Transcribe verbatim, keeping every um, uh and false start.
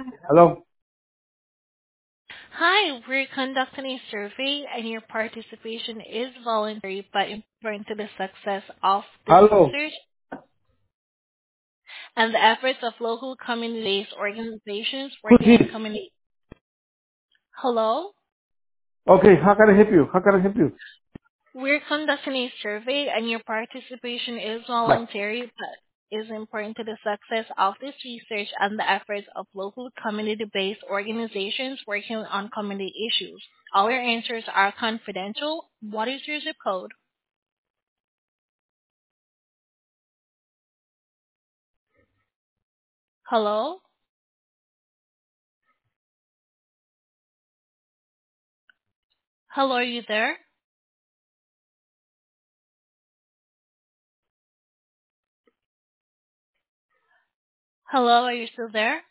Hello? Hi, we're conducting a survey and your participation is voluntary but important to the success of this Hello? research and the efforts of local community-based organizations Who's working on this? community. Hello? Okay, how can I help you? How can I help you? We're conducting a survey and your participation is Hi. voluntary but is important to the success of this research and the efforts of local community-based organizations working on community issues. All your answers are confidential. What is your zip code? Hello? Hello, are you there? Hello, are you still there?